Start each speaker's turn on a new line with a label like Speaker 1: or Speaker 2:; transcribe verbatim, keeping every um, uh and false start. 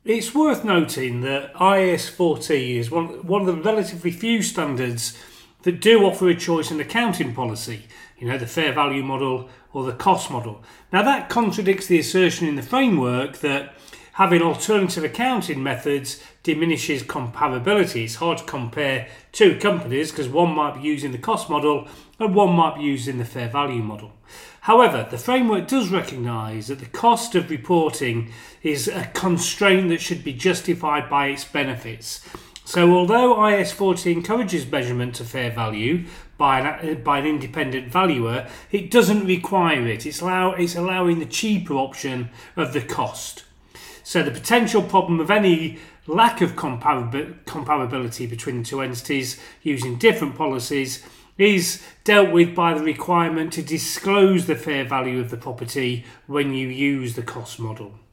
Speaker 1: It's worth noting that I A S forty is one, one of the relatively few standards that do offer a choice in accounting policy, you know, the fair value model or the cost model. Now that contradicts the assertion in the framework that having alternative accounting methods diminishes comparability. It's hard to compare two companies because one might be using the cost model and one might be using the fair value model. However, the framework does recognise that the cost of reporting is a constraint that should be justified by its benefits. So although I A S forty encourages measurement to fair value by an, by an independent valuer, it doesn't require it. It's, allow, it's allowing the cheaper option of the cost. So the potential problem of any lack of comparab- comparability between the two entities using different policies is dealt with by the requirement to disclose the fair value of the property when you use the cost model.